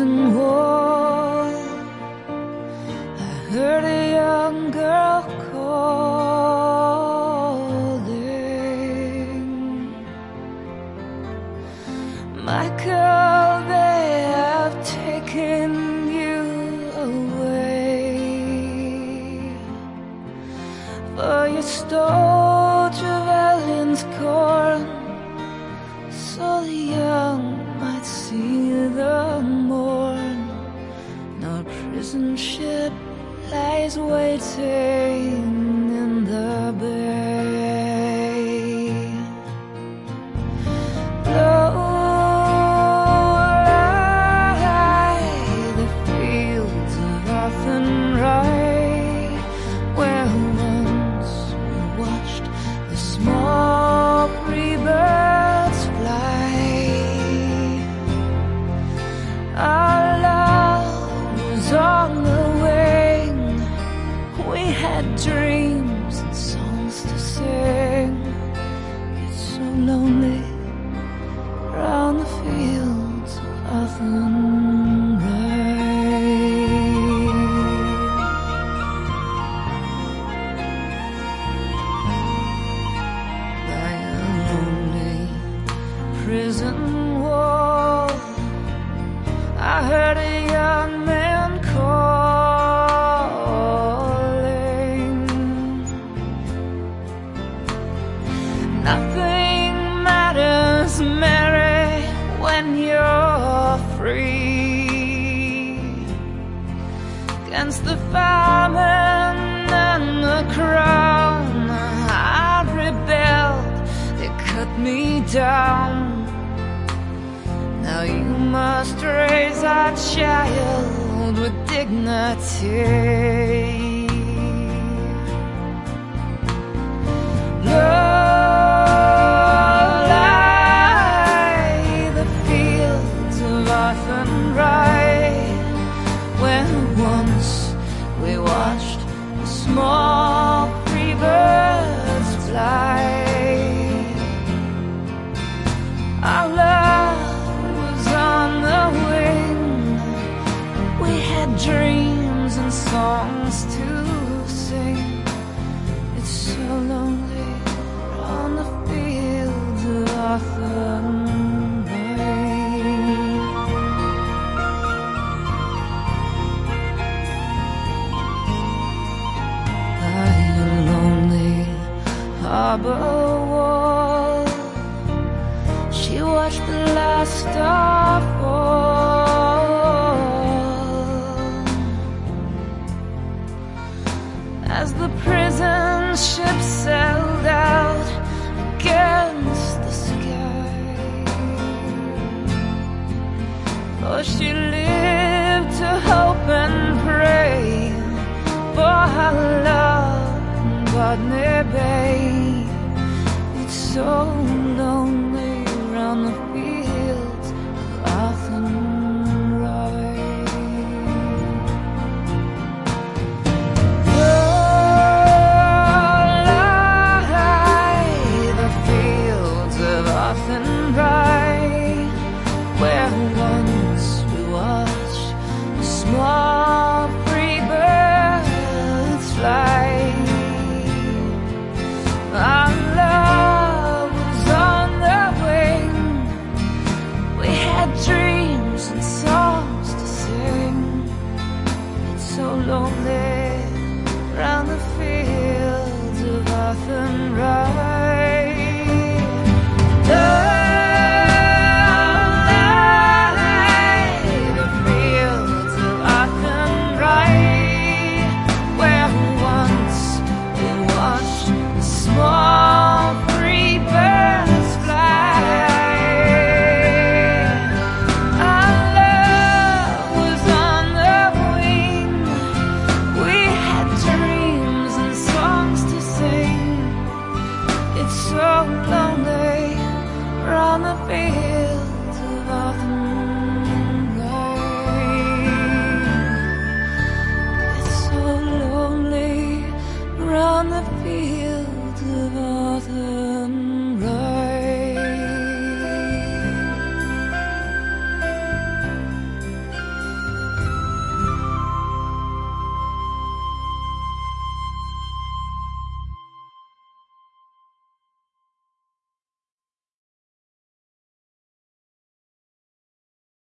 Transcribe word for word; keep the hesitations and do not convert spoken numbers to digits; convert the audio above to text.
prison wall, I heard a young girl calling, Michael, they have taken you away, for you stole Trevelyan's corn, so the young might see the morn. Now a prison ship lies waiting in the bay. Blow lie the fields of Athenry, where once we watched the small free birds fly. Our love was on the wing, we had dreams and songs to sing. It's so lonely round the fields of Athenry. By a lonely prison wall, I heard a young man calling. Nothing matters, Mary, when you're free. Against the famine and the crown, I rebelled, they cut me down. Now you must raise our child with dignity. Low lie the fields of Athenry, where once we watched the small free birds fly. Our love was on the wing, we had dreams and songs to sing. It's so lonely on the fields of Athenry. By a lonely harbor wall, she watched the last star fall, as the prison ship sailed out against the sky. For she lived to hope and pray for her love in Botany Bay. It's so lonely round the fields of Athenry. Low lie the fields of Athenry, where once we watched the small free birds fly. Our love was on the wing, we had dreams and songs to sing. It's so lonely round the fields of Athenry.